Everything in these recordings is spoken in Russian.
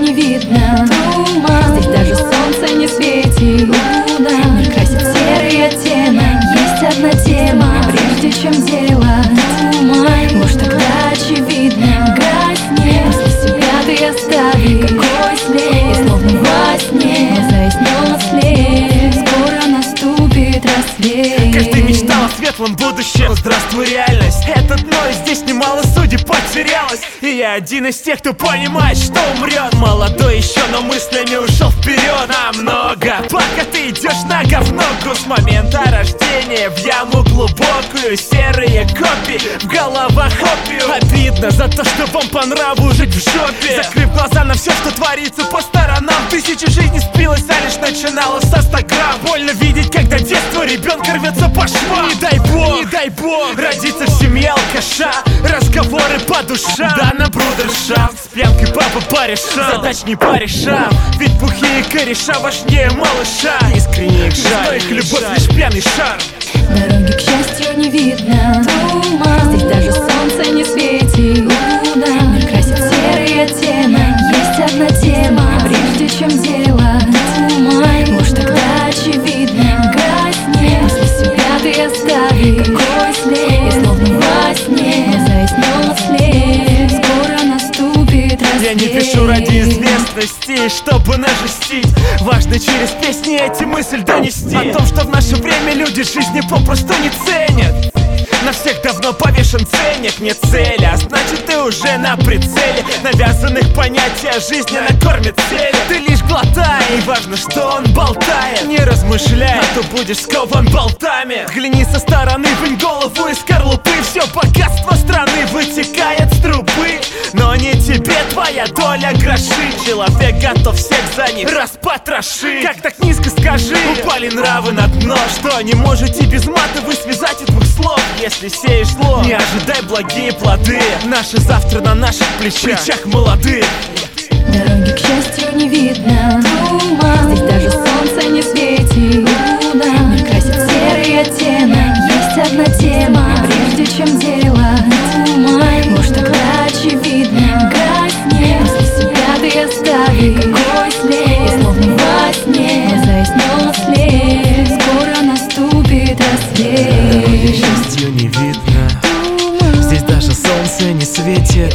не видно туман. Здесь даже солнце не светит, луна. Мир красит серый оттенок. Есть одна тема, прежде чем делать туман. Ложь тогда очевидно гаснет. После себя ты оставишь какой след. И словно во сне глаза изнёт след. Скоро наступит рассвет. Каждый мечтал о светлом будущем. Здравствуй, реальность. Этот ной здесь немало судеб потерялось. И я один из тех, кто понимает, что умрет. Молодой еще, но мыслями ушел вперед намного. Пока ты идешь на говно, груз момента рождения. В яму глубокую, серые копии, в головах опиум. Обидно за то, что вам по нраву жить в жопе. Закрыв глаза на все, что творится по сторонам. Тысячи жизней спилась, а лишь начиналась со 100 грамм. Больно видеть, когда детство ребенка рвется по швам. Не дай бог родиться в семье алкаша. Разговоры по душам, да на брудершафт. С пьянкой папа порешал, задач не порешал. Ведь бухие кореша важнее малыша. Искренне их жаль, их любовь лишь пьяный шар. Дороги, к счастью, не видно туман. Здесь даже солнце не светит, луна. Мир красит серый оттенок. Есть одна тема, прежде чем делать туман. Ложь тогда очевидно гаснет. После себя ты оставишь какой след. И словно во сне глаза изнёт след. Скоро наступит рассвет. Я не пишу ради известности, чтобы нажестить. Важно через песни эти мысль донести. О том, что в наше время люди жизни попросту не ценят. На всех давно повешен ценник, нет цели, а значит ты уже на прицеле. Навязанных понятий о жизни накормит цели. Ты лишь глотай, и важно, что он болтает. Не размышляй, а то будешь скован болтами. Взгляни со стороны, вынь голову из скорлупы. Все богатство страны вытекает с трубы. Но не тебе твоя доля гроши. Человек готов всех за них распотрошить. Как так низко, скажи? Упали нравы на дно. Что не можете без мата вы связать и двух слов? Если сеешь зло, не ожидай благие плоды. Наше завтра на наших плечах молодых. Дороги, к счастью, не видно туман. Здесь даже солнце не светит, луна. Мир красит серый оттенок. Есть одна тема, прежде чем делать туман. Ложь тогда очевидно гаснет. После себя ты оставишь какой след. И словно во сне глаза изнёт след. Скоро наступит рассвет. Дороги, к счастью, не видно. Здесь даже солнце не светит.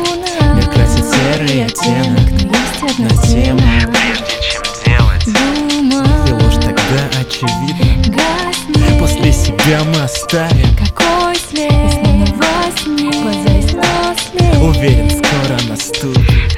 Мир красит серый оттенок. На тему, прежде чем делать и ложь тогда очевидно гаснет. После себя мы оставим Какой след, и словно во сне глаза изнёт след. Уверен, скоро наступит.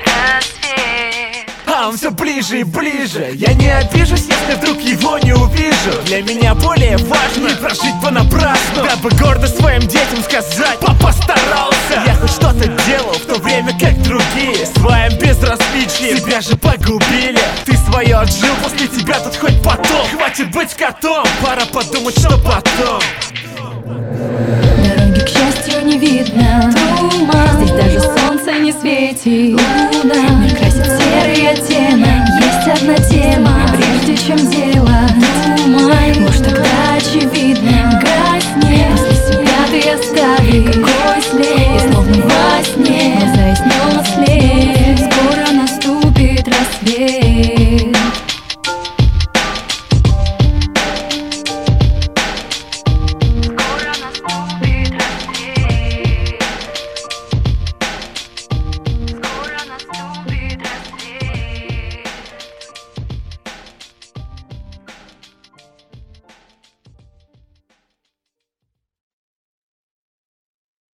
А он все ближе и ближе. Я не обижусь, если вдруг его не увижу. Для меня более важно не прожить понапрасну, дабы гордо своим детям сказать: папа старался. Я хоть что-то делал, в то время как другие своим безразличием себя же погубили. Ты свое отжил, после тебя тут хоть потом. Хватит быть котом, пора подумать, что потом. Дороги, к счастью, не видно туман. Здесь даже солнце не светит, луна.